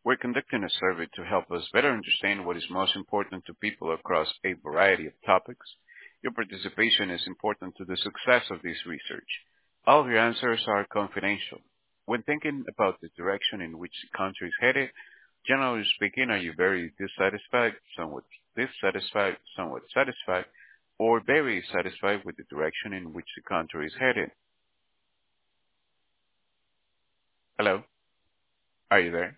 We're conducting a survey to help us better understand what is most important to people across a variety of topics. Your participation is important to the success of this research. All of your answers are confidential. When thinking about the direction in which the country is headed, generally speaking, are you very dissatisfied, somewhat dissatisfied, somewhat satisfied, or very satisfied with the direction in which the country is headed? Hello, are you there?